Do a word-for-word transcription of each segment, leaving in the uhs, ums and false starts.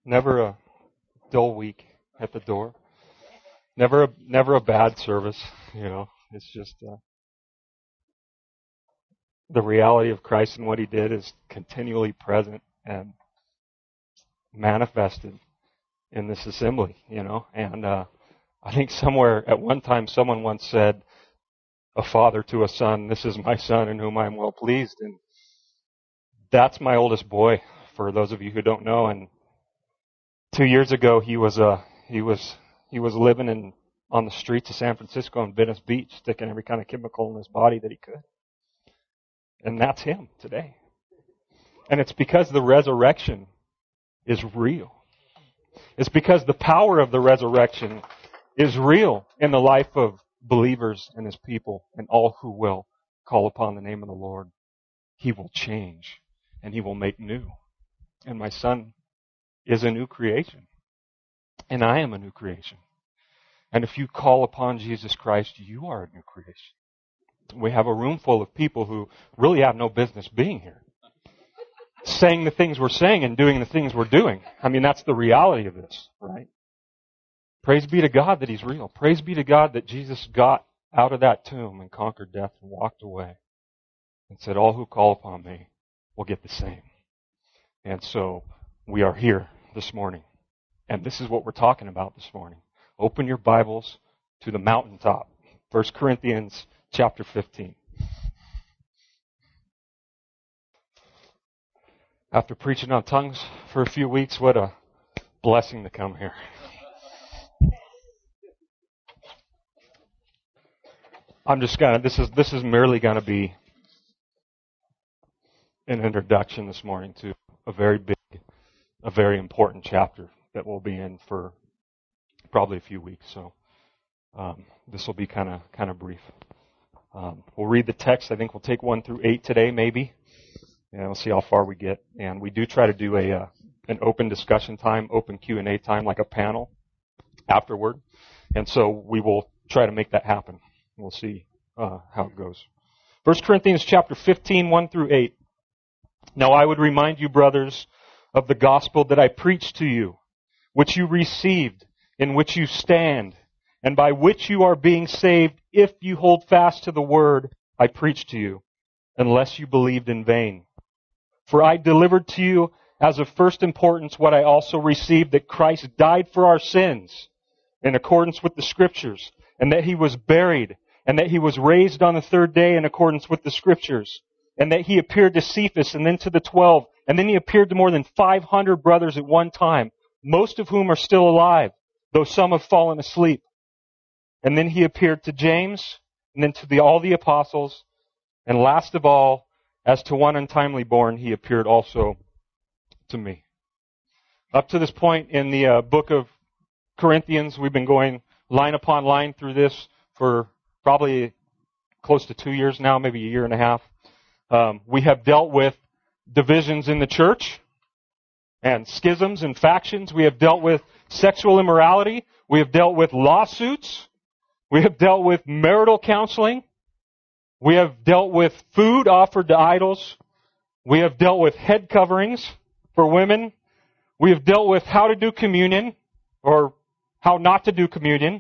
Never a dull week at the door. Never a, never a bad service, you know. It's just uh, the reality of Christ and what He did is continually present and manifested in this assembly, you know. And uh, I think somewhere at one time someone once said, a father to a son, "This is my son in whom I am well pleased." And that's my oldest boy, for those of you who don't know. And two years ago, he was uh, he was he was living in on the streets of San Francisco and Venice Beach, sticking every kind of chemical in his body that he could. And that's him today. And it's because the resurrection is real. It's because the power of the resurrection is real in the life of believers and His people and all who will call upon the name of the Lord. He will change and He will make new. And my son is a new creation. And I am a new creation. And if you call upon Jesus Christ, you are a new creation. We have a room full of people who really have no business being here, saying the things we're saying and doing the things we're doing. I mean, that's the reality of this, right? Praise be to God that He's real. Praise be to God that Jesus got out of that tomb and conquered death and walked away and said, all who call upon me will get the same. And so we are here this morning. And this is what we're talking about this morning. Open your Bibles to the mountaintop. First Corinthians chapter fifteen. After preaching on tongues for a few weeks, what a blessing to come here. I'm just gonna, this is, this is merely gonna be an introduction this morning to a very big, a very important chapter that we'll be in for probably a few weeks. So, um, this will be kind of, kind of brief. Um, we'll read the text. I think we'll take one through eight today, maybe. And we'll see how far we get. And we do try to do a, uh, an open discussion time, open Q and A time, like a panel afterward. And so we will try to make that happen. We'll see uh, how it goes. First Corinthians chapter fifteen, one through eight. Now I would remind you, brothers, of the gospel that I preached to you, which you received, in which you stand, and by which you are being saved, if you hold fast to the word I preached to you, unless you believed in vain. For I delivered to you as of first importance what I also received, that Christ died for our sins, in accordance with the Scriptures, and that He was buried, and that He was raised on the third day in accordance with the Scriptures, and that He appeared to Cephas and then to the twelve, and then He appeared to more than five hundred brothers at one time, most of whom are still alive, though some have fallen asleep. And then He appeared to James, and then to the, all the apostles, and last of all, as to one untimely born, He appeared also to me. Up to this point in the uh, book of Corinthians, we've been going line upon line through this for probably close to two years now, maybe a year and a half. Um, we have dealt with divisions in the church and schisms and factions. We have dealt with sexual immorality. We have dealt with lawsuits. We have dealt with marital counseling. We have dealt with food offered to idols. We have dealt with head coverings for women. We have dealt with how to do communion or how not to do communion.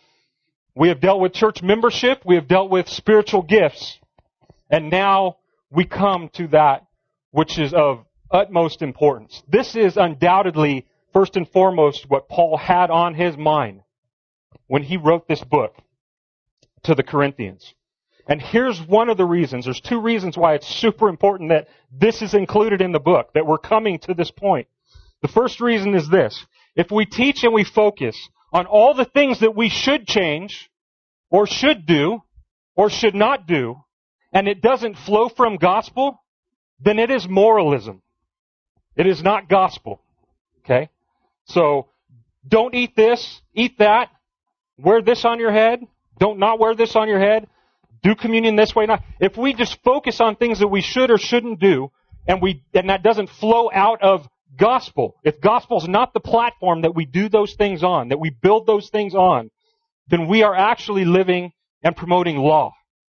We have dealt with church membership. We have dealt with spiritual gifts. And now we come to that which is of utmost importance. This is undoubtedly, first and foremost, what Paul had on his mind when he wrote this book to the Corinthians. And here's one of the reasons. There's two reasons why it's super important that this is included in the book, that we're coming to this point. The first reason is this. If we teach and we focus on all the things that we should change, or should do, or should not do, and it doesn't flow from gospel, then it is moralism. It is not gospel. Okay? So, don't eat this, eat that, wear this on your head, don't not wear this on your head, do communion this way, not. If we just focus on things that we should or shouldn't do, and we and that doesn't flow out of gospel, if gospel is not the platform that we do those things on, that we build those things on, then we are actually living and promoting law,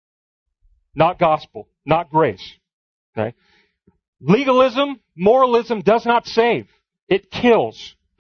not gospel, not grace. Okay? Legalism, moralism does not save. It kills.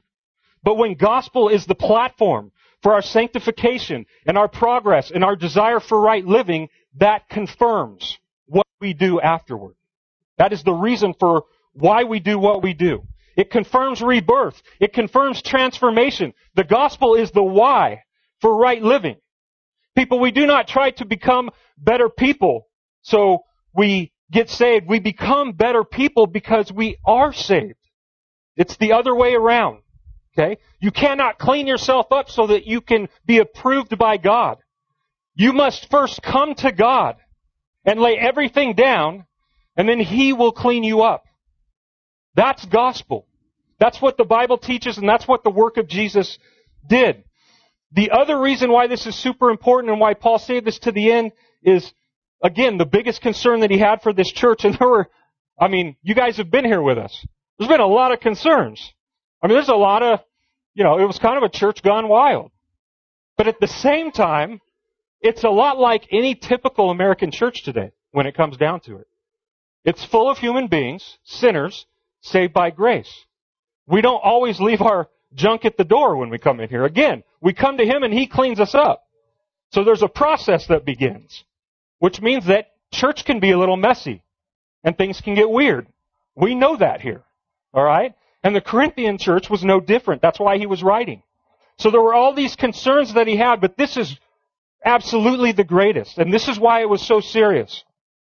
But when gospel is the platform for our sanctification and our progress and our desire for right living, that confirms what we do afterward. That is the reason for why we do what we do. It confirms rebirth. It confirms transformation. The gospel is the why for right living. People, we do not try to become better people so we get saved. We become better people because we are saved. It's the other way around. Okay? You cannot clean yourself up so that you can be approved by God. You must first come to God and lay everything down, and then He will clean you up. That's gospel. That's what the Bible teaches, and that's what the work of Jesus did. The other reason why this is super important and why Paul saved this to the end is, again, the biggest concern that he had for this church. And there were, I mean, you guys have been here with us. There's been a lot of concerns. I mean, there's a lot of, you know, it was kind of a church gone wild. But at the same time, it's a lot like any typical American church today when it comes down to it. It's full of human beings, sinners, saved by grace. We don't always leave our junk at the door when we come in here. Again, we come to Him and He cleans us up. So there's a process that begins, which means that church can be a little messy and things can get weird. We know that here. All right? And the Corinthian church was no different. That's why he was writing. So there were all these concerns that he had, but this is absolutely the greatest. And this is why it was so serious.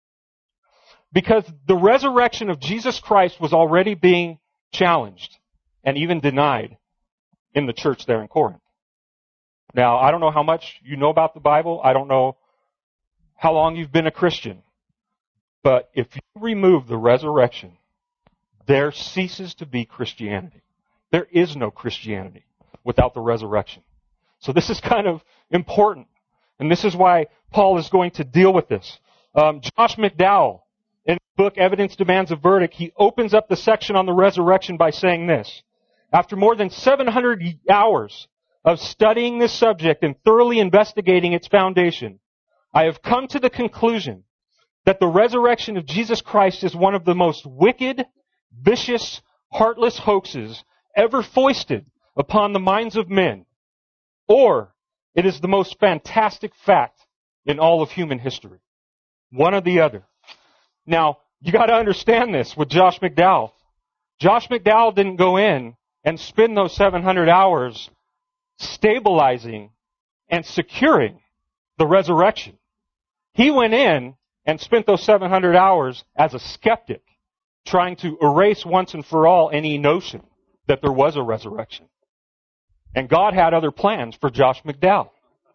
Because the resurrection of Jesus Christ was already being challenged and even denied in the church there in Corinth. Now, I don't know how much you know about the Bible. I don't know how long you've been a Christian. But if you remove the resurrection, there ceases to be Christianity. There is no Christianity without the resurrection. So this is kind of important. And this is why Paul is going to deal with this. Um, Josh McDowell, in his book, Evidence Demands a Verdict, he opens up the section on the resurrection by saying this. After more than seven hundred hours of studying this subject and thoroughly investigating its foundation, I have come to the conclusion that the resurrection of Jesus Christ is one of the most wicked, vicious, heartless hoaxes ever foisted upon the minds of men, or it is the most fantastic fact in all of human history. One or the other. Now, you got to understand this with Josh McDowell. Josh McDowell didn't go in and spend those seven hundred hours stabilizing and securing the resurrection. He went in and spent those seven hundred hours as a skeptic, trying to erase once and for all any notion that there was a resurrection. And God had other plans for Josh McDowell.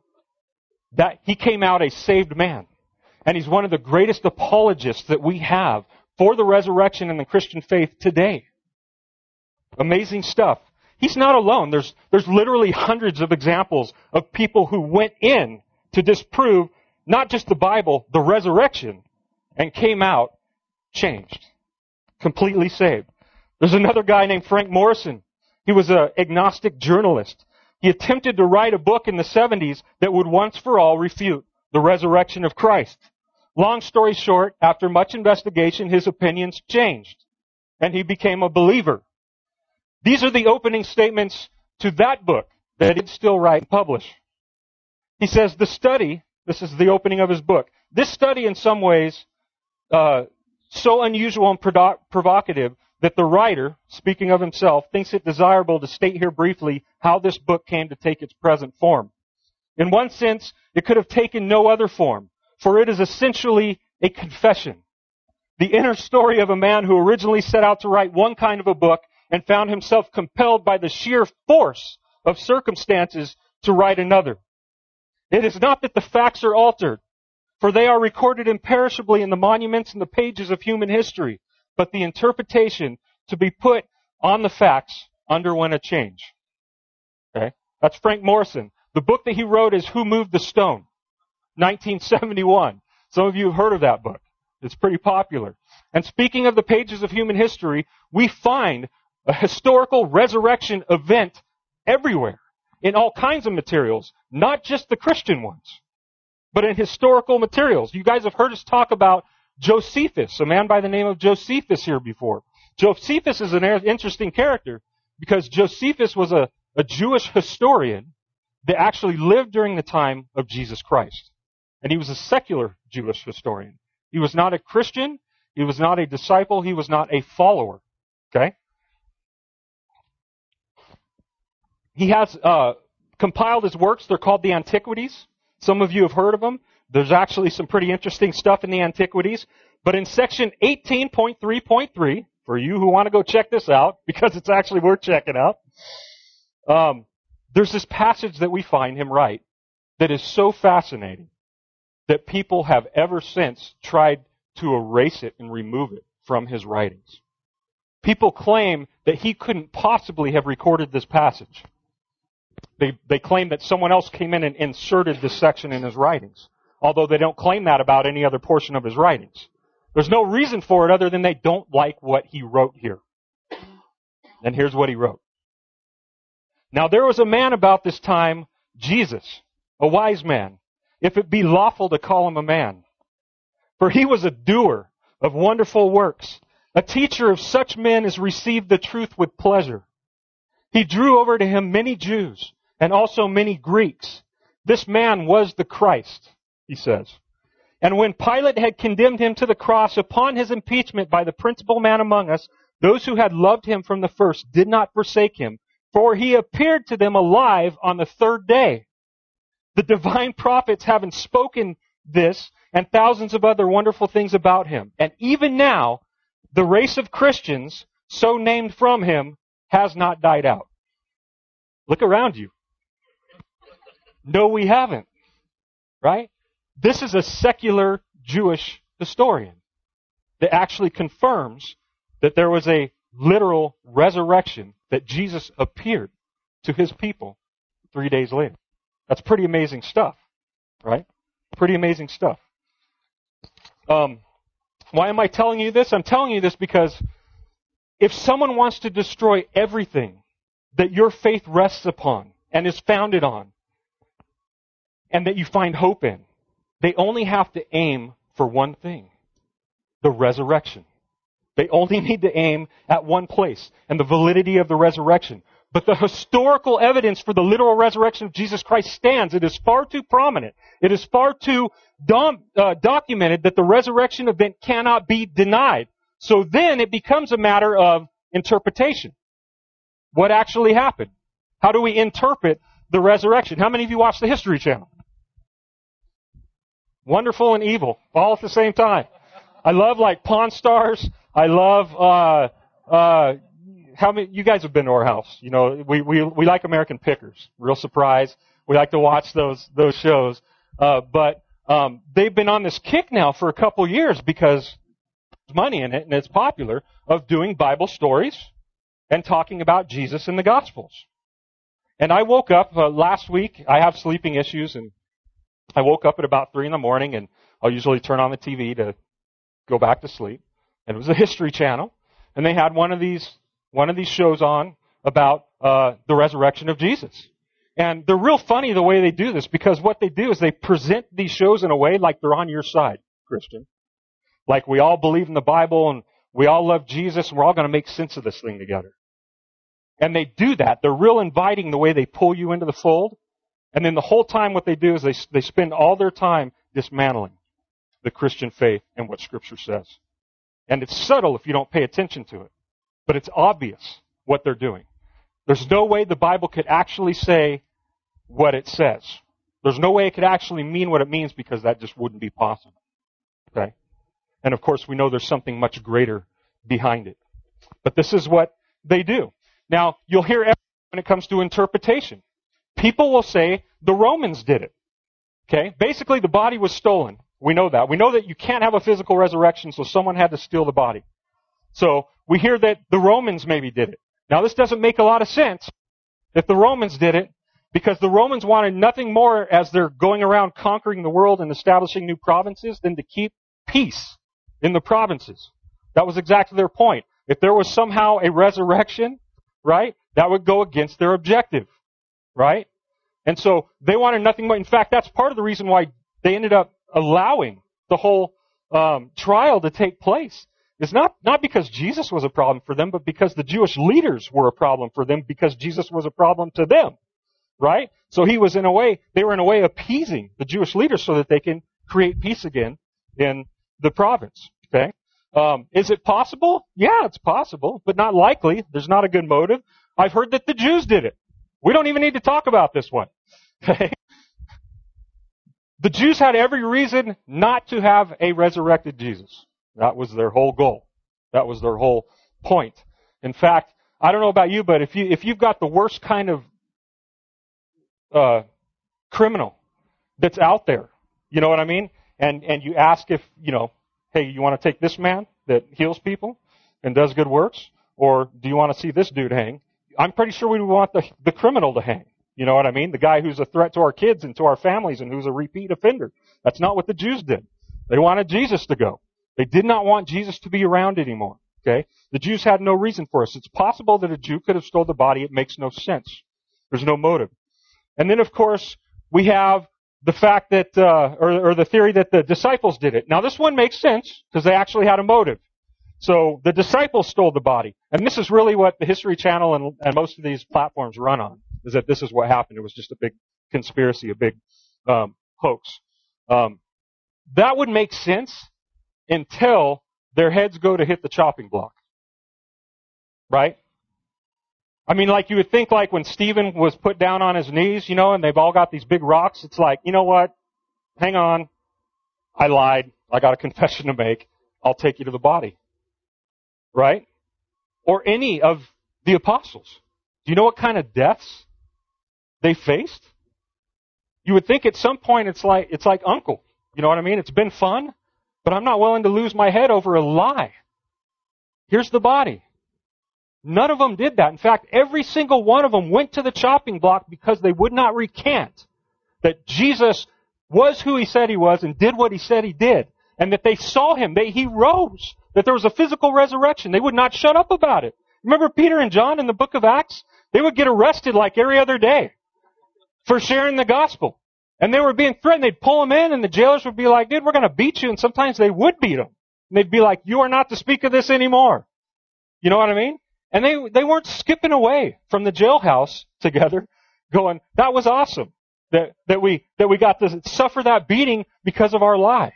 That he came out a saved man. And he's one of the greatest apologists that we have for the resurrection and the Christian faith today. Amazing stuff. He's not alone. There's, there's literally hundreds of examples of people who went in to disprove not just the Bible, the resurrection, and came out changed. Completely saved. There's another guy named Frank Morrison. He was an agnostic journalist. He attempted to write a book in the seventies that would once for all refute the resurrection of Christ. Long story short, after much investigation, his opinions changed, and he became a believer. These are the opening statements to that book that he'd still write and publish. He says, the study, this is the opening of his book, this study in some ways uh, so unusual and provo- provocative that the writer, speaking of himself, thinks it desirable to state here briefly how this book came to take its present form. In one sense, it could have taken no other form, for it is essentially a confession. The inner story of a man who originally set out to write one kind of a book and found himself compelled by the sheer force of circumstances to write another. It is not that the facts are altered, for they are recorded imperishably in the monuments and the pages of human history, but the interpretation to be put on the facts underwent a change. Okay? That's Frank Morrison. The book that he wrote is Who Moved the Stone? nineteen seventy-one. Some of you have heard of that book. It's pretty popular. And speaking of the pages of human history, we find a historical resurrection event everywhere in all kinds of materials, not just the Christian ones, but in historical materials. You guys have heard us talk about Josephus, a man by the name of Josephus here before. Josephus is an interesting character because Josephus was a a Jewish historian that actually lived during the time of Jesus Christ. And he was a secular Jewish historian. He was not a Christian. He was not a disciple. He was not a follower. Okay? He has uh, compiled his works. They're called the Antiquities. Some of you have heard of them. There's actually some pretty interesting stuff in the Antiquities. But in section eighteen point three point three, for you who want to go check this out, because it's actually worth checking out, um, there's this passage that we find him write that is so fascinating that people have ever since tried to erase it and remove it from his writings. People claim that he couldn't possibly have recorded this passage. They, they claim that someone else came in and inserted this section in his writings, although they don't claim that about any other portion of his writings. There's no reason for it other than they don't like what he wrote here. And here's what he wrote. Now there was a man about this time, Jesus, a wise man, if it be lawful to call him a man. For he was a doer of wonderful works, a teacher of such men as received the truth with pleasure. He drew over to him many Jews and also many Greeks. This man was the Christ, he says. And when Pilate had condemned him to the cross upon his impeachment by the principal man among us, those who had loved him from the first did not forsake him, for he appeared to them alive on the third day. The divine prophets having spoken this and thousands of other wonderful things about him. And even now, the race of Christians, so named from him, has not died out. Look around you. No, we haven't. Right? This is a secular Jewish historian that actually confirms that there was a literal resurrection, that Jesus appeared to his people three days later. That's pretty amazing stuff, right? Pretty amazing stuff. Um, why am I telling you this? I'm telling you this because if someone wants to destroy everything that your faith rests upon and is founded on, and that you find hope in, they only have to aim for one thing: the resurrection. They only need to aim at one place, and the validity of the resurrection. But the historical evidence for the literal resurrection of Jesus Christ stands. It is far too prominent. It is far too dom- uh, documented that the resurrection event cannot be denied. So then it becomes a matter of interpretation. What actually happened? How do we interpret the resurrection? How many of you watch the History Channel? Wonderful and evil, all at the same time. I love like Pawn Stars. I love, uh, uh, how many, you guys have been to our house. You know, we, we, we like American Pickers. Real surprise. We like to watch those, those shows. Uh, but, um, they've been on this kick now for a couple years because there's money in it and it's popular, of doing Bible stories and talking about Jesus in the Gospels. And I woke up uh, last week. I have sleeping issues, and I woke up at about three in the morning, and I'll usually turn on the T V to go back to sleep. And it was a History Channel, and they had one of these one of these shows on about uh, the resurrection of Jesus. And they're real funny the way they do this, because what they do is they present these shows in a way like they're on your side, Christian. Like we all believe in the Bible, and we all love Jesus, and we're all going to make sense of this thing together. And they do that. They're real inviting the way they pull you into the fold. And then the whole time what they do is they they spend all their time dismantling the Christian faith and what Scripture says. And it's subtle if you don't pay attention to it. But it's obvious what they're doing. There's no way the Bible could actually say what it says. There's no way it could actually mean what it means, because that just wouldn't be possible. Okay? And of course we know there's something much greater behind it. But this is what they do. Now, you'll hear everything when it comes to interpretation. People will say the Romans did it. Okay? Basically, the body was stolen. We know that. We know that you can't have a physical resurrection, so someone had to steal the body. So we hear that the Romans maybe did it. Now, this doesn't make a lot of sense if the Romans did it, because the Romans wanted nothing more as they're going around conquering the world and establishing new provinces than to keep peace in the provinces. That was exactly their point. If there was somehow a resurrection, right, that would go against their objective, right? And so they wanted nothing more. In fact, that's part of the reason why they ended up allowing the whole um, trial to take place, is not, not because Jesus was a problem for them, but because the Jewish leaders were a problem for them because Jesus was a problem to them. Right? So he was in a way, they were in a way appeasing the Jewish leaders so that they can create peace again in the province. Okay? Um, is it possible? Yeah, it's possible, but not likely. There's not a good motive. I've heard that the Jews did it. We don't even need to talk about this one. Okay? The Jews had every reason not to have a resurrected Jesus. That was their whole goal. That was their whole point. In fact, I don't know about you, but if you, if you've got the worst kind of Uh, criminal that's out there. You know what I mean? And and you ask if, you know, hey, you want to take this man that heals people and does good works, or do you want to see this dude hang? I'm pretty sure we would want the the criminal to hang. You know what I mean? The guy who's a threat to our kids and to our families and who's a repeat offender. That's not what the Jews did. They wanted Jesus to go. They did not want Jesus to be around anymore. Okay? The Jews had no reason for us. It's possible that a Jew could have stole the body. It makes no sense. There's no motive. And then, of course, we have the fact that, uh, or, or the theory that the disciples did it. Now, this one makes sense because they actually had a motive. So the disciples stole the body. And this is really what the History Channel and, and most of these platforms run on, is that this is what happened. It was just a big conspiracy, a big um, hoax. Um, that would make sense until their heads go to hit the chopping block. Right? I mean, like you would think like when Stephen was put down on his knees, you know, and they've all got these big rocks, it's like, you know what? Hang on. I lied. I got a confession to make. I'll take you to the body. Right? Or any of the apostles. Do you know what kind of deaths they faced? You would think at some point it's like, it's like uncle. You know what I mean? It's been fun, but I'm not willing to lose my head over a lie. Here's the body. None of them did that. In fact, every single one of them went to the chopping block because they would not recant that Jesus was who he said he was and did what he said he did. And that they saw him. They, he rose. That there was a physical resurrection. They would not shut up about it. Remember Peter and John in the book of Acts? They would get arrested like every other day for sharing the gospel. And they were being threatened. They'd pull them in and the jailers would be like, dude, we're going to beat you. And sometimes they would beat them. And they'd be like, you are not to speak of this anymore. You know what I mean? And they, they weren't skipping away from the jailhouse together going, that was awesome that, that we, that we got to suffer that beating because of our lie.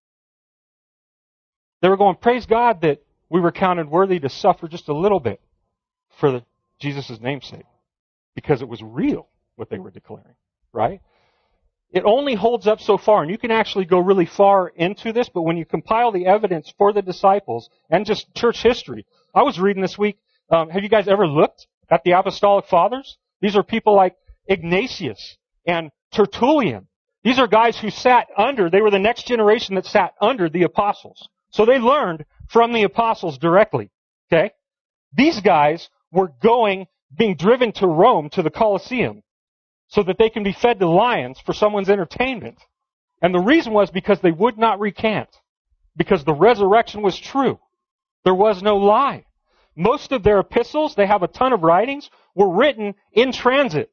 They were going, praise God that we were counted worthy to suffer just a little bit for Jesus' namesake because it was real what they were declaring, right? It only holds up so far, and you can actually go really far into this, but when you compile the evidence for the disciples and just church history, I was reading this week, Um, have you guys ever looked at the Apostolic Fathers? These are people like Ignatius and Tertullian. These are guys who sat under, they were the next generation that sat under the apostles. So they learned from the apostles directly. Okay? These guys were going, being driven to Rome, to the Colosseum, so that they can be fed to lions for someone's entertainment. And the reason was because they would not recant. Because the resurrection was true. There was no lie. Most of their epistles, they have a ton of writings, were written in transit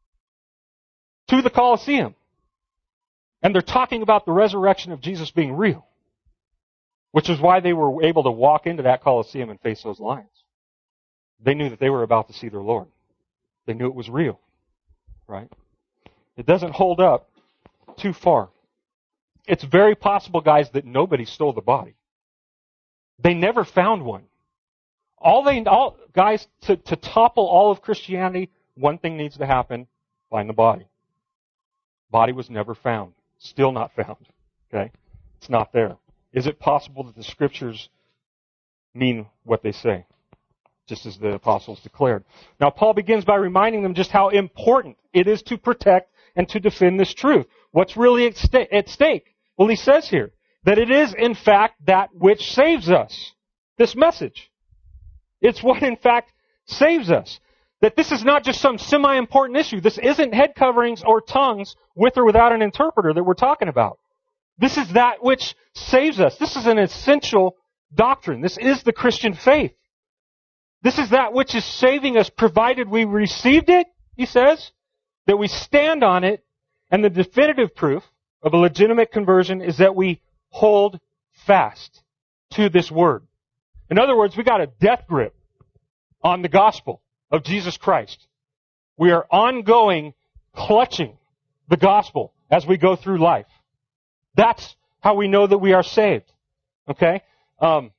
to the Colosseum. And they're talking about the resurrection of Jesus being real. Which is why they were able to walk into that Colosseum and face those lions. They knew that they were about to see their Lord. They knew it was real. Right? It doesn't hold up too far. It's very possible, guys, that nobody stole the body. They never found one. All they, all, guys, to, to topple all of Christianity, one thing needs to happen: find the body. Body was never found. Still not found. Okay? It's not there. Is it possible that the scriptures mean what they say? Just as the apostles declared. Now, Paul begins by reminding them just how important it is to protect and to defend this truth. What's really at, sta- at stake? Well, he says here that it is, in fact, that which saves us. This message. It's what, in fact, saves us. That this is not just some semi-important issue. This isn't head coverings or tongues with or without an interpreter that we're talking about. This is that which saves us. This is an essential doctrine. This is the Christian faith. This is that which is saving us, provided we received it, he says, that we stand on it, and the definitive proof of a legitimate conversion is that we hold fast to this word. In other words, we got a death grip on the gospel of Jesus Christ. We are ongoing clutching the gospel as we go through life. That's how we know that we are saved. Okay? Um,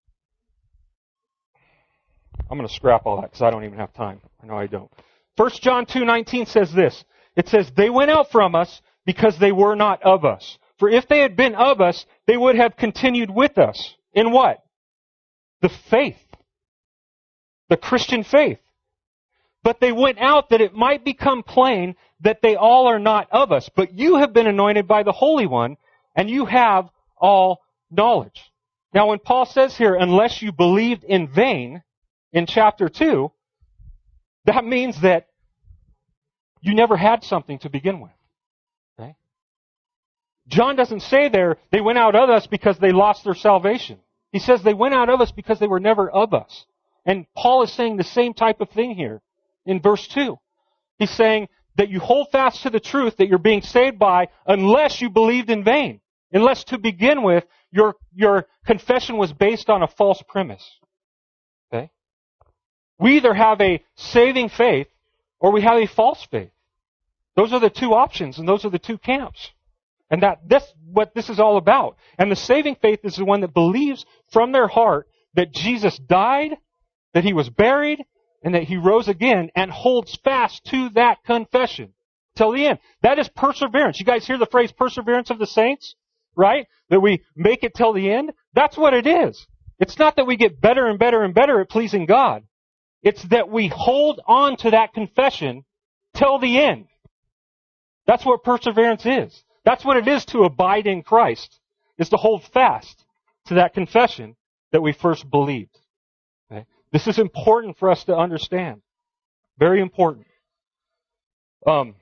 I'm going to scrap all that because I don't even have time. I know I don't. First John two nineteen says this. It says, they went out from us because they were not of us. For if they had been of us, they would have continued with us. In what? The faith. The Christian faith. But they went out that it might become plain that they all are not of us. But you have been anointed by the Holy One, and you have all knowledge. Now when Paul says here, unless you believed in vain, in chapter two, that means that you never had something to begin with. Okay? John doesn't say there, they went out of us because they lost their salvation. He says they went out of us because they were never of us. And Paul is saying the same type of thing here in verse two. He's saying that you hold fast to the truth that you're being saved by unless you believed in vain. Unless to begin with, your, your confession was based on a false premise. Okay? We either have a saving faith or we have a false faith. Those are the two options and those are the two camps. And that that's what this is all about. And the saving faith is the one that believes from their heart that Jesus died, that He was buried, and that He rose again, and holds fast to that confession till the end. That is perseverance. You guys hear the phrase perseverance of the saints? Right? That we make it till the end? That's what it is. It's not that we get better and better and better at pleasing God. It's that we hold on to that confession till the end. That's what perseverance is. That's what it is to abide in Christ, is to hold fast to that confession that we first believed. Okay? This is important for us to understand. Very important. Um,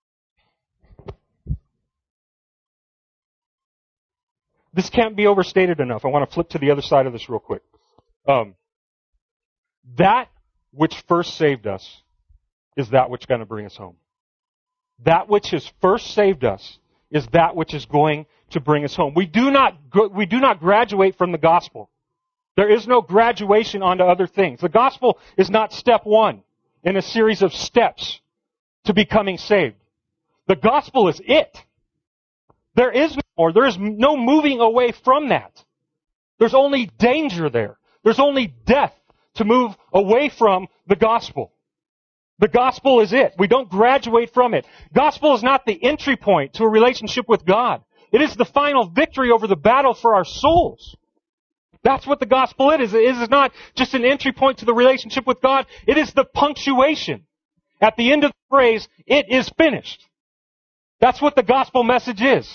this can't be overstated enough. I want to flip to the other side of this real quick. Um, that which first saved us is that which is going to bring us home. That which has first saved us is that which is going to bring us home. We do not we do not graduate from the gospel. There is no graduation onto other things. The gospel is not step one in a series of steps to becoming saved. The gospel is it. There is no more. There is no moving away from that. There's only danger there. There's only death to move away from the gospel. The gospel is it. We don't graduate from it. Gospel is not the entry point to a relationship with God. It is the final victory over the battle for our souls. That's what the gospel is. It is not just an entry point to the relationship with God. It is the punctuation at the end of the phrase, it is finished. That's what the gospel message is.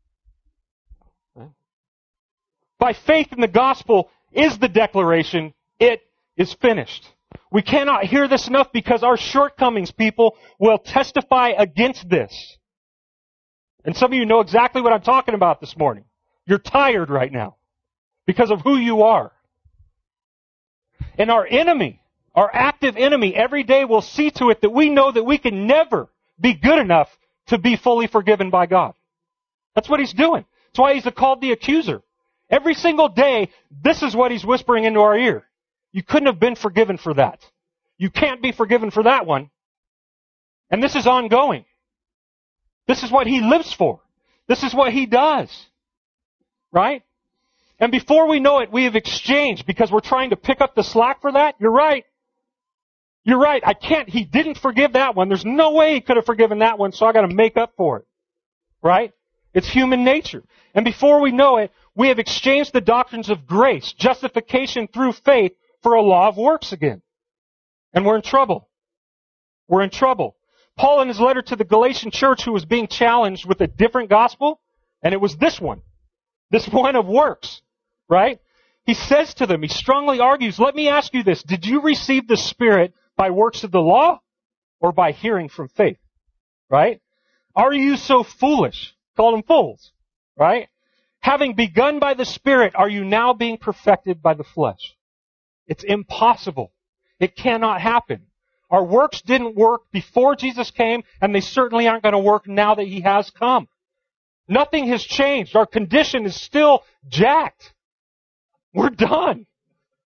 By faith in the gospel is the declaration, it is finished. We cannot hear this enough because our shortcomings, people, will testify against this. And some of you know exactly what I'm talking about this morning. You're tired right now because of who you are. And our enemy, our active enemy, every day will see to it that we know that we can never be good enough to be fully forgiven by God. That's what he's doing. That's why he's called the accuser. Every single day, this is what he's whispering into our ear. You couldn't have been forgiven for that. You can't be forgiven for that one. And this is ongoing. This is what he lives for. This is what he does. Right? And before we know it, we have exchanged because we're trying to pick up the slack for that. You're right. You're right. I can't. He didn't forgive that one. There's no way he could have forgiven that one, so I got to make up for it. Right? It's human nature. And before we know it, we have exchanged the doctrines of grace, justification through faith, for a law of works again. And we're in trouble. We're in trouble. Paul in his letter to the Galatian church who was being challenged with a different gospel, and it was this one. This one of works. Right? He says to them, he strongly argues, let me ask you this, did you receive the Spirit by works of the law or by hearing from faith? Right? Are you so foolish? Call them fools. Right? Having begun by the Spirit, are you now being perfected by the flesh? It's impossible. It cannot happen. Our works didn't work before Jesus came, and they certainly aren't going to work now that He has come. Nothing has changed. Our condition is still jacked. We're done.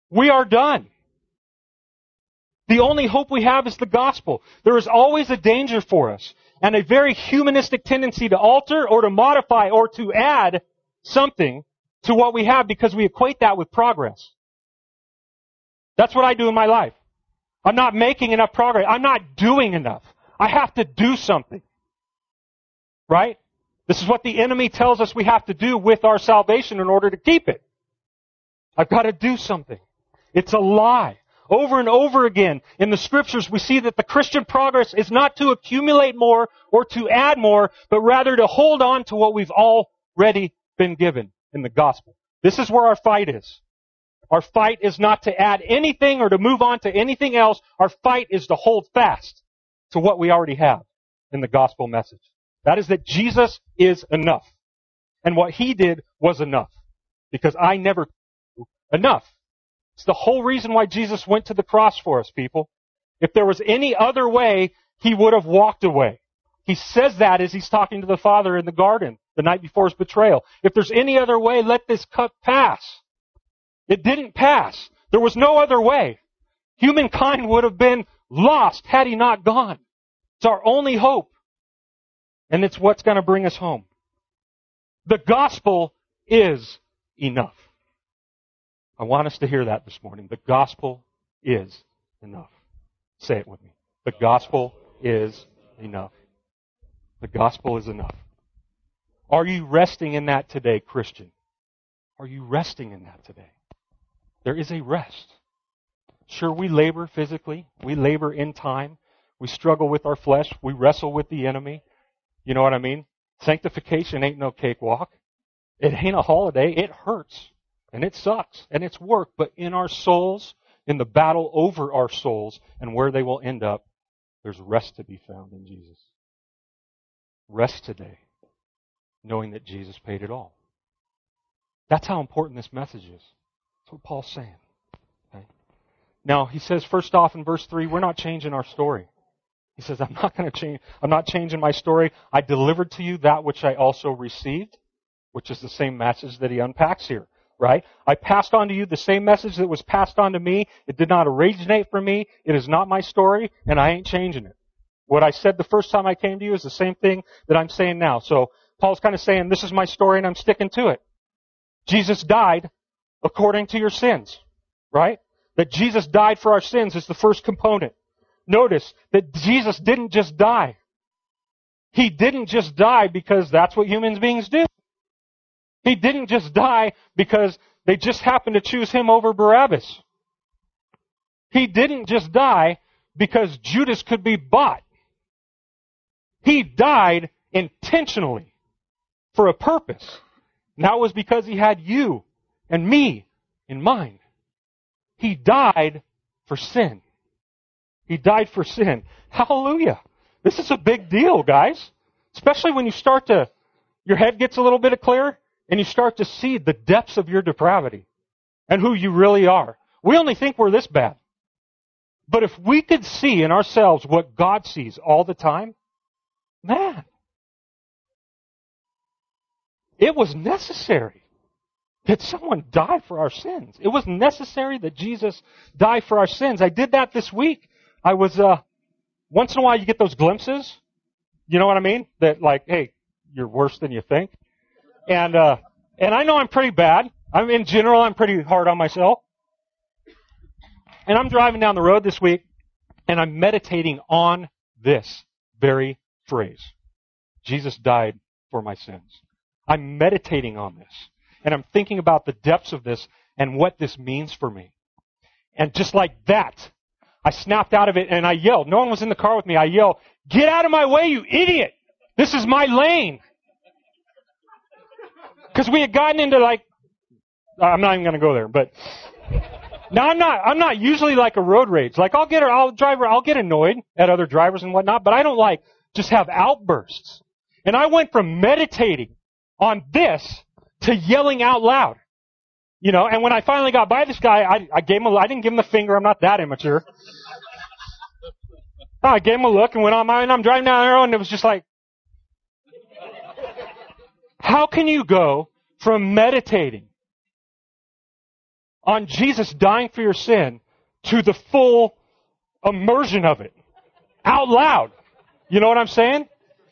We are done. The only hope we have is the gospel. There is always a danger for us and a very humanistic tendency to alter or to modify or to add something to what we have because we equate that with progress. That's what I do in my life. I'm not making enough progress. I'm not doing enough. I have to do something. Right? This is what the enemy tells us we have to do with our salvation in order to keep it. I've got to do something. It's a lie. Over and over again in the scriptures we see that the Christian progress is not to accumulate more or to add more, but rather to hold on to what we've already been given in the gospel. This is where our fight is. Our fight is not to add anything or to move on to anything else. Our fight is to hold fast to what we already have in the gospel message. That is that Jesus is enough. And what He did was enough. Because I never do enough. It's the whole reason why Jesus went to the cross for us, people. If there was any other way, He would have walked away. He says that as He's talking to the Father in the garden the night before His betrayal. If there's any other way, let this cup pass. It didn't pass. There was no other way. Humankind would have been lost had He not gone. It's our only hope. And it's what's going to bring us home. The gospel is enough. I want us to hear that this morning. The gospel is enough. Say it with me. The gospel is enough. The gospel is enough. Are you resting in that today, Christian? Are you resting in that today? There is a rest. Sure, we labor physically. We labor in time. We struggle with our flesh. We wrestle with the enemy. You know what I mean? Sanctification ain't no cakewalk. It ain't a holiday. It hurts. And it sucks. And it's work. But in our souls, in the battle over our souls, and where they will end up, there's rest to be found in Jesus. Rest today, knowing that Jesus paid it all. That's how important this message is. That's what Paul's saying. Okay? Now, he says first off in verse three, we're not changing our story. He says, I'm not going to change, I'm not changing my story. I delivered to you that which I also received, which is the same message that he unpacks here, right? I passed on to you the same message that was passed on to me. It did not originate from me. It is not my story, and I ain't changing it. What I said the first time I came to you is the same thing that I'm saying now. So Paul's kind of saying, this is my story and I'm sticking to it. Jesus died according to your sins, right? That Jesus died for our sins is the first component. Notice that Jesus didn't just die. He didn't just die because that's what human beings do. He didn't just die because they just happened to choose Him over Barabbas. He didn't just die because Judas could be bought. He died intentionally for a purpose. And that was because He had you and me in mind. He died for sin. He died for sin. Hallelujah. This is a big deal, guys. Especially when you start to, your head gets a little bit clearer and you start to see the depths of your depravity and who you really are. We only think we're this bad. But if we could see in ourselves what God sees all the time, man, it was necessary that someone die for our sins. It was necessary that Jesus die for our sins. I did that this week. I was, uh, once in a while you get those glimpses. You know what I mean? That like, hey, you're worse than you think. And, uh, and I know I'm pretty bad. I'm in general, I'm pretty hard on myself. And I'm driving down the road this week and I'm meditating on this very phrase. Jesus died for my sins. I'm meditating on this. And I'm thinking about the depths of this and what this means for me. And just like that, I snapped out of it and I yelled. No one was in the car with me. I yelled, "Get out of my way, you idiot! This is my lane." Because we had gotten into like, I'm not even going to go there, but now I'm not, I'm not usually like a road rage. Like I'll get, I'll drive, I'll get annoyed at other drivers and whatnot, but I don't like just have outbursts. And I went from meditating on this to yelling out loud. You know, and when I finally got by this guy, I, I gave him a, I didn't give him the finger. I'm not that immature. I gave him a look and went on my, and I'm driving down the road and it was just like, how can you go from meditating on Jesus dying for your sin to the full immersion of it. Out loud. You know what I'm saying?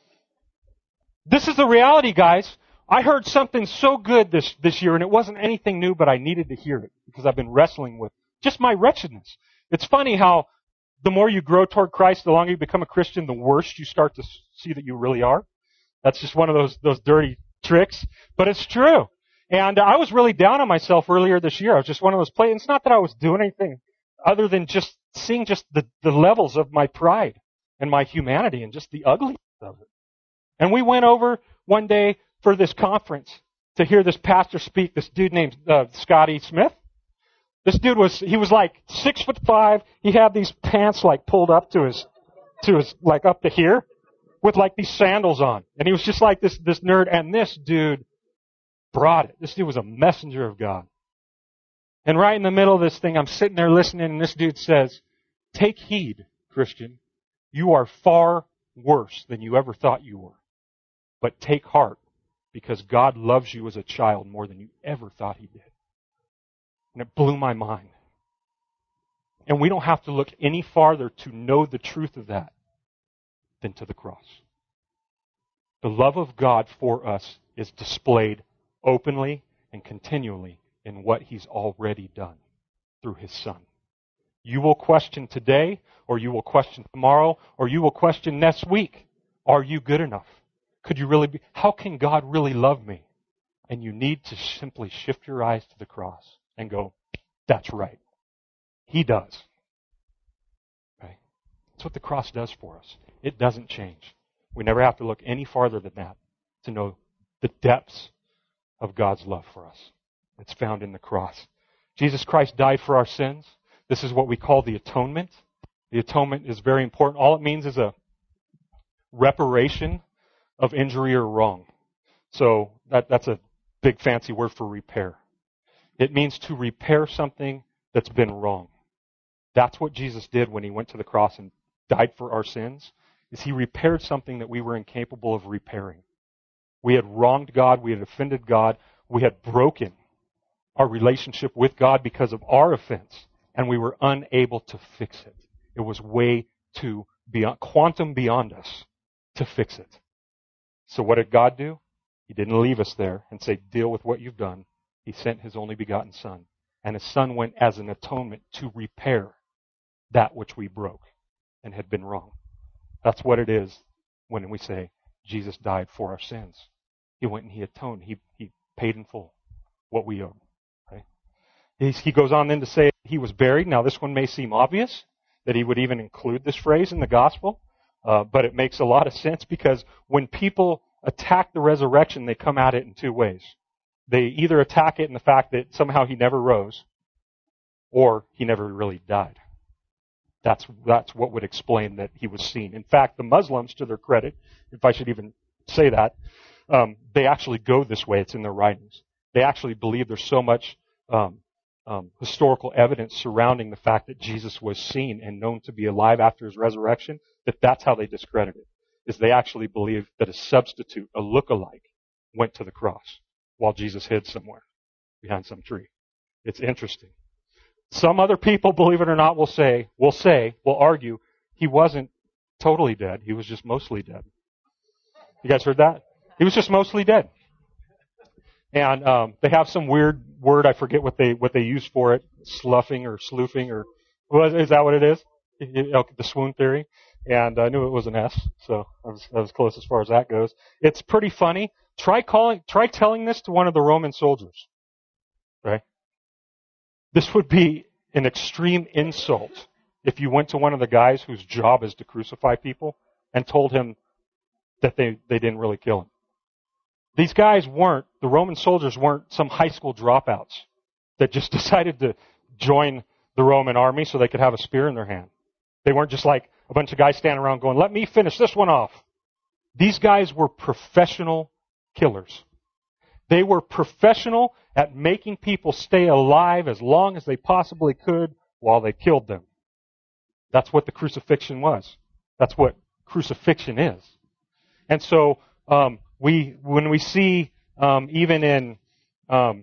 This is the reality, guys. I heard something so good this, this year, and it wasn't anything new, but I needed to hear it because I've been wrestling with just my wretchedness. It's funny how the more you grow toward Christ, the longer you become a Christian, the worse you start to see that you really are. That's just one of those, those dirty tricks, but it's true. And I was really down on myself earlier this year. I was just one of those players. It's not that I was doing anything other than just seeing just the, the levels of my pride and my humanity and just the ugliness of it. And we went over one day for this conference to hear this pastor speak, this dude named uh, Scotty Smith. This dude was, he was like six foot five. He had these pants like pulled up to his, to his, like up to here with like these sandals on. And he was just like this, this nerd. And this dude brought it. This dude was a messenger of God. And right in the middle of this thing, I'm sitting there listening, and this dude says, "Take heed, Christian. You are far worse than you ever thought you were. But take heart, because God loves you as a child more than you ever thought He did." And it blew my mind. And we don't have to look any farther to know the truth of that than to the cross. The love of God for us is displayed openly and continually in what He's already done through His Son. You will question today, or you will question tomorrow, or you will question next week. Are you good enough? Could you really be? How can God really love me? And you need to simply shift your eyes to the cross and go, that's right. He does. Okay? That's what the cross does for us. It doesn't change. We never have to look any farther than that to know the depths of God's love for us. It's found in the cross. Jesus Christ died for our sins. This is what we call the atonement. The atonement is very important. All it means is a reparation of injury or wrong. So that, that's a big fancy word for repair. It means to repair something that's been wrong. That's what Jesus did when He went to the cross and died for our sins, is He repaired something that we were incapable of repairing. We had wronged God. We had offended God. We had broken our relationship with God because of our offense, and we were unable to fix it. It was way too beyond, quantum beyond us to fix it. So what did God do? He didn't leave us there and say, deal with what you've done. He sent His only begotten Son. And His Son went as an atonement to repair that which we broke and had been wrong. That's what it is when we say Jesus died for our sins. He went and He atoned. He, he paid in full what we owed. Right? He, he goes on then to say He was buried. Now this one may seem obvious that He would even include this phrase in the gospel. Uh, but it makes a lot of sense because when people attack the resurrection, they come at it in two ways. They either attack it in the fact that somehow He never rose, or He never really died. That's, that's what would explain that He was seen. In fact, the Muslims, to their credit, if I should even say that, um, they actually go this way. It's in their writings. They actually believe there's so much um, um, historical evidence surrounding the fact that Jesus was seen and known to be alive after His resurrection, that that's how they discredit it, is they actually believe that a substitute, a look-alike, went to the cross while Jesus hid somewhere behind some tree. It's interesting. Some other people, believe it or not, will say, will say, will argue, He wasn't totally dead. He was just mostly dead. You guys heard that? He was just mostly dead. And um, they have some weird word, I forget what they what they use for it, sloughing or sloofing, or what, is that what it is? The swoon theory. And I knew it was an S, so I was, I was close as far as that goes. It's pretty funny. Try calling, try telling this to one of the Roman soldiers. Right? This would be an extreme insult if you went to one of the guys whose job is to crucify people and told him that they, they didn't really kill him. These guys weren't, the Roman soldiers weren't some high school dropouts that just decided to join the Roman army so they could have a spear in their hand. They weren't just like a bunch of guys standing around going, let me finish this one off. These guys were professional killers. They were professional at making people stay alive as long as they possibly could while they killed them. That's what the crucifixion was. That's what crucifixion is. And so um, we, when we see um, even in um,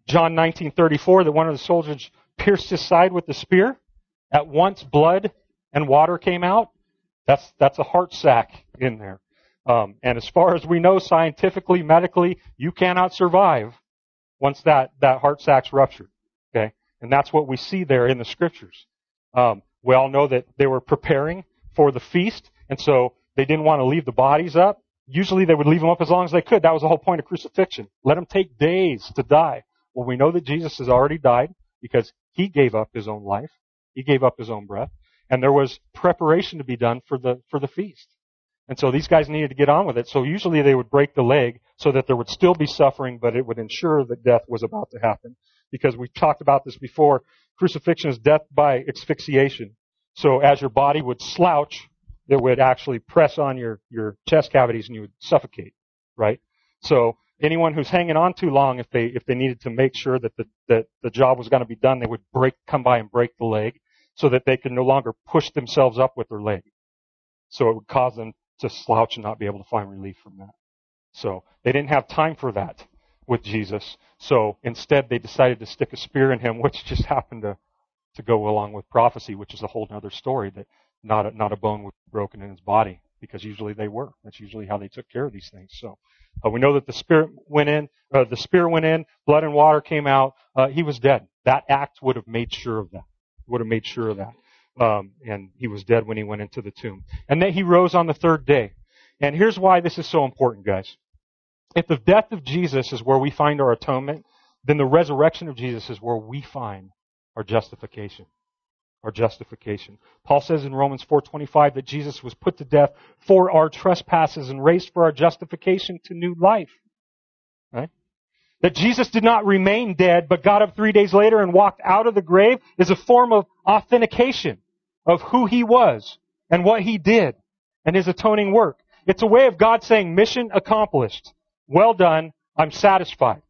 John nineteen thirty-four, that one of the soldiers pierced his side with the spear. At once blood and water came out. That's, that's a heart sac in there. Um, and as far as we know, scientifically, medically, you cannot survive once that, that heart sac's ruptured. Okay? And that's what we see there in the scriptures. Um, we all know that they were preparing for the feast, and so they didn't want to leave the bodies up. Usually they would leave them up as long as they could. That was the whole point of crucifixion. Let them take days to die. Well, we know that Jesus has already died because he gave up his own life. He gave up his own breath. And there was preparation to be done for the, for the feast. And so these guys needed to get on with it. So usually they would break the leg so that there would still be suffering, but it would ensure that death was about to happen. Because we've talked about this before. Crucifixion is death by asphyxiation. So as your body would slouch, it would actually press on your, your chest cavities and you would suffocate, right? So anyone who's hanging on too long, if they, if they needed to make sure that the, that the job was going to be done, they would break, come by and break the leg so that they could no longer push themselves up with their leg. So it would cause them to slouch and not be able to find relief from that. So they didn't have time for that with Jesus. So instead they decided to stick a spear in him, which just happened to, to go along with prophecy, which is a whole other story, that not a, not a bone was broken in his body, because usually they were. That's usually how they took care of these things. So uh, we know that the spirit went in, uh, the spear went in, blood and water came out. Uh, he was dead. That act would have made sure of that. Would have made sure of that. Um, and he was dead when he went into the tomb. And then he rose on the third day. And here's why this is so important, guys. If the death of Jesus is where we find our atonement, then the resurrection of Jesus is where we find our justification. Our justification. Paul says in Romans four twenty-five that Jesus was put to death for our trespasses and raised for our justification to new life. Right? That Jesus did not remain dead but got up three days later and walked out of the grave is a form of authentication of who he was and what he did and his atoning work. It's a way of God saying, mission accomplished. Well done. I'm satisfied.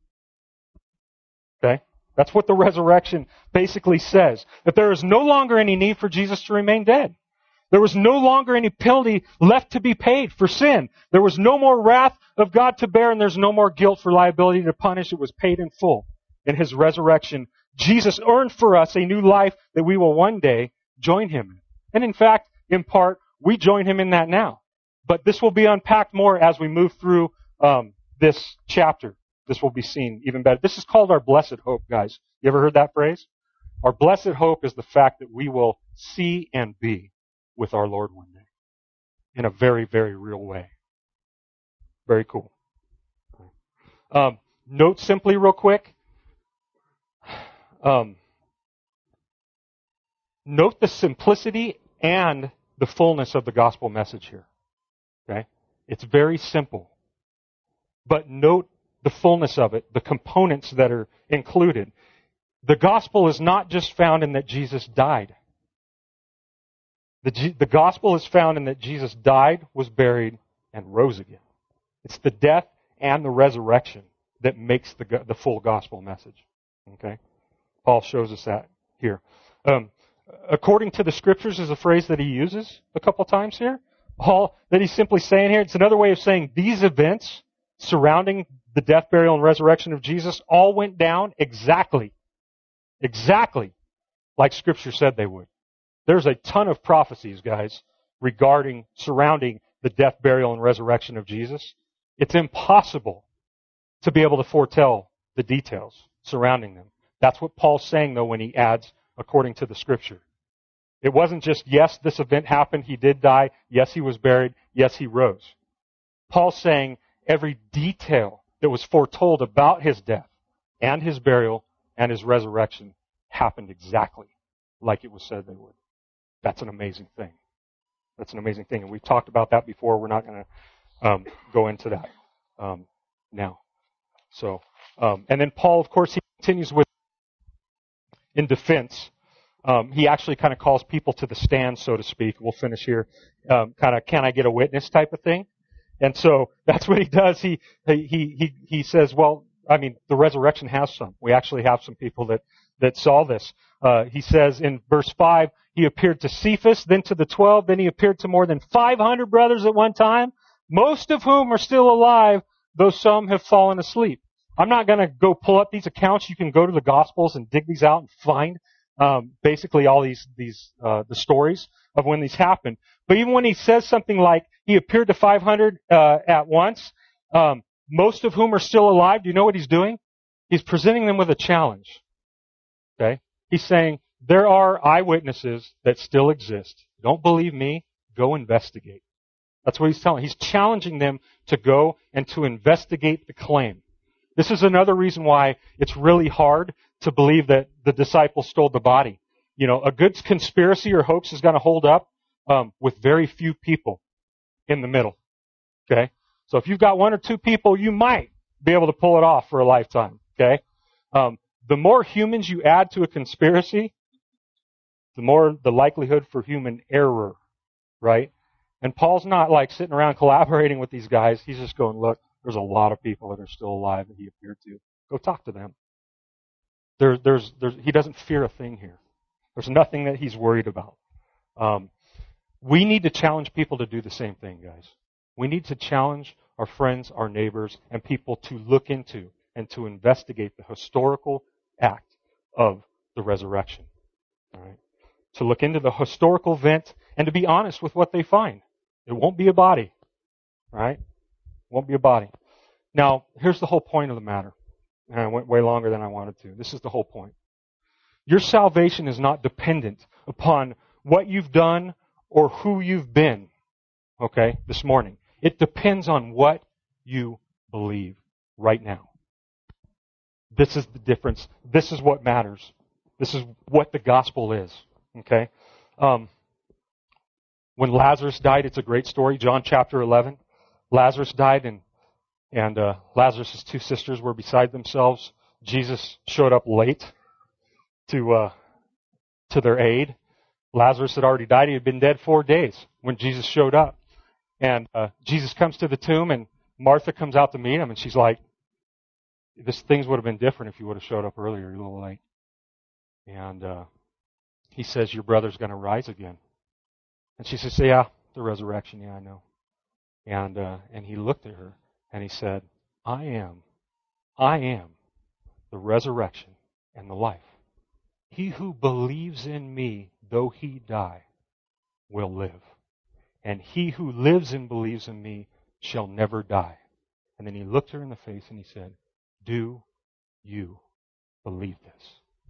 Okay? That's what the resurrection basically says. That there is no longer any need for Jesus to remain dead. There was no longer any penalty left to be paid for sin. There was no more wrath of God to bear, and there's no more guilt for liability to punish. It was paid in full in his resurrection. Jesus earned for us a new life that we will one day join him in. And in fact, in part, we join him in that now. But this will be unpacked more as we move through um, this chapter. This will be seen even better. This is called our blessed hope, guys. You ever heard that phrase? Our blessed hope is the fact that we will see and be with our Lord one day in a very, very real way. Very cool. Um, note simply real quick. Um, note the simplicity and the fullness of the gospel message here. Okay? It's very simple. But note the fullness of it, the components that are included. The gospel is not just found in that Jesus died. The, the gospel is found in that Jesus died, was buried, and rose again. It's the death and the resurrection that makes the, the full gospel message. Okay? Paul shows us that here. Um, according to the scriptures is a phrase that he uses a couple times here. All that he's simply saying here, it's another way of saying these events surrounding the death, burial, and resurrection of Jesus all went down exactly, exactly like Scripture said they would. There's a ton of prophecies, guys, regarding, surrounding the death, burial, and resurrection of Jesus. It's impossible to be able to foretell the details surrounding them. That's what Paul's saying, though, when he adds, according to the Scripture. It wasn't just, yes, this event happened, he did die, yes, he was buried, yes, he rose. Paul's saying every detail that was foretold about his death and his burial and his resurrection happened exactly like it was said they would. That's an amazing thing. That's an amazing thing. And we've talked about that before. We're not going to um, go into that um, now. So, um, and then Paul, of course, he continues with, in defense, um, he actually kind of calls people to the stand, so to speak. We'll finish here. Um, kind of, can I get a witness type of thing? And so that's what he does. He, he, he, he says, well, I mean, the resurrection has some. We actually have some people that, that saw this. Uh, he says in verse five, he appeared to Cephas, then to the twelve, then he appeared to more than five hundred brothers at one time, most of whom are still alive, though some have fallen asleep. I'm not going to go pull up these accounts. You can go to the Gospels and dig these out and find um, basically all these these uh, the stories of when these happened. But even when he says something like he appeared to five hundred uh, at once, um, most of whom are still alive, do you know what he's doing? He's presenting them with a challenge. Okay? He's saying, there are eyewitnesses that still exist. Don't believe me? Go investigate. That's what he's telling. He's challenging them to go and to investigate the claim. This is another reason why it's really hard to believe that the disciples stole the body. You know, a good conspiracy or hoax is going to hold up um, with very few people in the middle. Okay? So if you've got one or two people, you might be able to pull it off for a lifetime. Okay? Um, the more humans you add to a conspiracy, the more the likelihood for human error, right? And Paul's not like sitting around collaborating with these guys. He's just going, look, there's a lot of people that are still alive that he appeared to. Go talk to them. There, there's, there's, he doesn't fear a thing here. There's nothing that he's worried about. Um, we need to challenge people to do the same thing, guys. We need to challenge our friends, our neighbors, and people to look into and to investigate the historical act of the resurrection. All right? To look into the historical event and to be honest with what they find. It won't be a body. All right? It won't be a body. Now, here's the whole point of the matter. And I went way longer than I wanted to. This is the whole point. Your salvation is not dependent upon what you've done or who you've been, okay, this morning. It depends on what you believe right now. This is the difference. This is what matters. This is what the gospel is, okay? Um, when Lazarus died, it's a great story, John chapter eleven. Lazarus died, and and uh, Lazarus' two sisters were beside themselves. Jesus showed up late to uh, to their aid. Lazarus had already died. He had been dead four days when Jesus showed up. And uh, Jesus comes to the tomb, and Martha comes out to meet him, and she's like, this things would have been different if you would have showed up earlier. You're a little late. And uh, he says, your brother's going to rise again. And she says, yeah, the resurrection, yeah, I know. And uh, and he looked at her, and he said, I am, I am the resurrection and the life. He who believes in me, though he die, will live. And he who lives and believes in me shall never die. And then he looked her in the face and he said, do you believe this?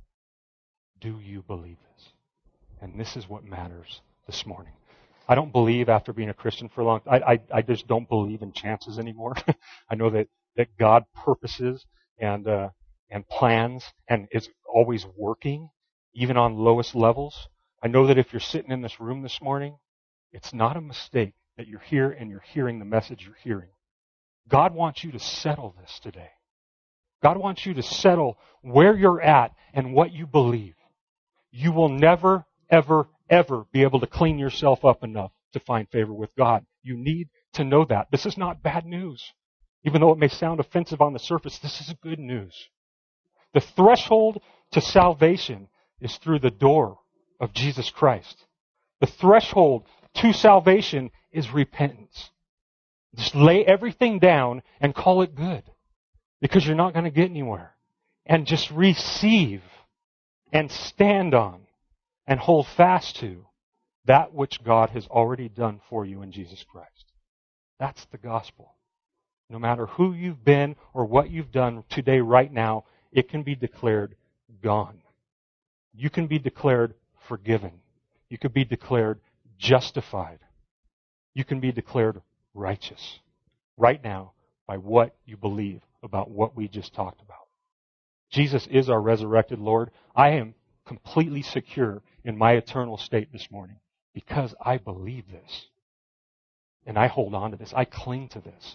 Do you believe this? And this is what matters this morning. I don't believe after being a Christian for a long time, I, I, I just don't believe in chances anymore. I know that, that God purposes and, uh, and plans and is always working, even on lowest levels. I know that if you're sitting in this room this morning, it's not a mistake that you're here and you're hearing the message you're hearing. God wants you to settle this today. God wants you to settle where you're at and what you believe. You will never, ever, ever be able to clean yourself up enough to find favor with God. You need to know that. This is not bad news. Even though it may sound offensive on the surface, this is good news. The threshold to salvation is through the door of Jesus Christ. The threshold to salvation is repentance. Just lay everything down and call it good, because you're not going to get anywhere. And just receive and stand on and hold fast to that which God has already done for you in Jesus Christ. That's the gospel. No matter who you've been or what you've done today, right now, it can be declared gone. You can be declared forgiven. You can be declared justified. You can be declared righteous right now by what you believe about what we just talked about. Jesus is our resurrected Lord. I am completely secure in my eternal state this morning because I believe this. And I hold on to this. I cling to this.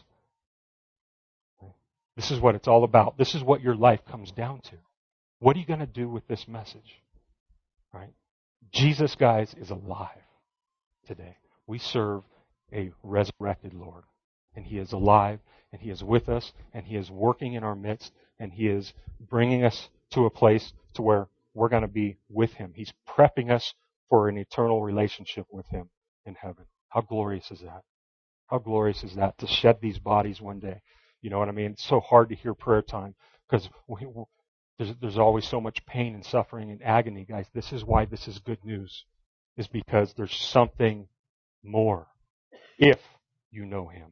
This is what it's all about. This is what your life comes down to. What are you going to do with this message? Right? Jesus, guys, is alive today. We serve a resurrected Lord. And He is alive, and He is with us, and He is working in our midst, and He is bringing us to a place to where we're going to be with Him. He's prepping us for an eternal relationship with Him in heaven. How glorious is that? How glorious is that to shed these bodies one day? You know what I mean? It's so hard to hear prayer time because we, there's, there's always so much pain and suffering and agony, guys. This is why this is good news, is because there's something more if you know Him.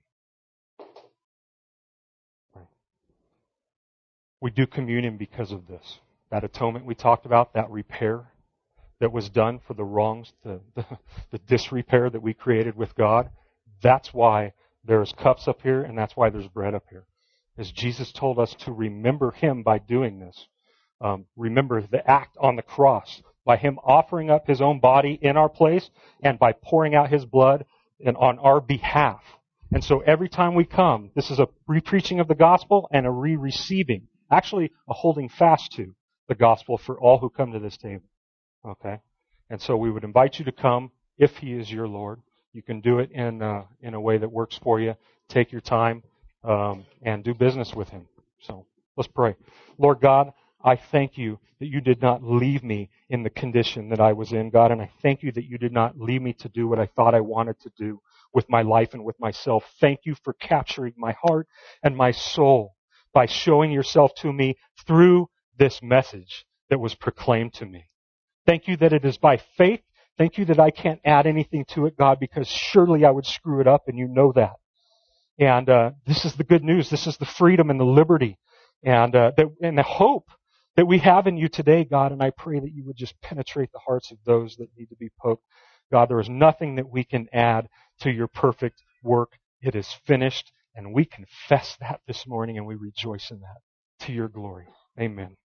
Right. We do communion because of this. That atonement we talked about, that repair that was done for the wrongs, the, the, the disrepair that we created with God, that's why there's cups up here and that's why there's bread up here. As Jesus told us to remember Him by doing this. Um, remember the act on the cross by Him offering up His own body in our place and by pouring out His blood and on our behalf. And so every time we come, this is a re-preaching of the gospel and a re-receiving, actually a holding fast to the gospel for all who come to this table. Okay? And so we would invite you to come if He is your Lord. You can do it in uh, in a way that works for you. Take your time um, and do business with Him. So let's pray. Lord God, I thank you that you did not leave me in the condition that I was in, God, and I thank you that you did not leave me to do what I thought I wanted to do with my life and with myself. Thank you for capturing my heart and my soul by showing yourself to me through this message that was proclaimed to me. Thank you that it is by faith. Thank you that I can't add anything to it, God, because surely I would screw it up, and you know that. And uh, this is the good news. This is the freedom and the liberty and, uh, that, and the hope that we have in you today, God. And I pray that you would just penetrate the hearts of those that need to be poked. God, there is nothing that we can add to your perfect work. It is finished, and we confess that this morning, and we rejoice in that to your glory. Amen.